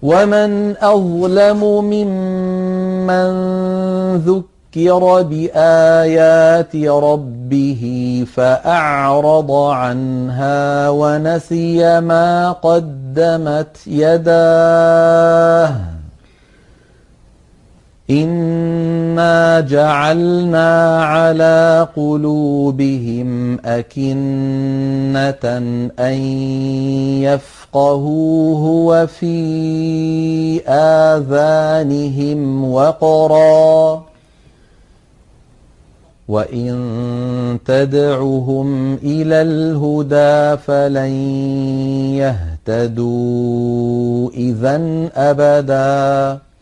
ومن أظلم ممن ذكر بآيات ربه فأعرض عنها ونسي ما قدمت يداه إنا جعلنا على قلوبهم أكنة أن يفقهوه وفي آذانهم وقرا وإن تدعهم إلى الهدى فلن يهتدوا إذًا أبداً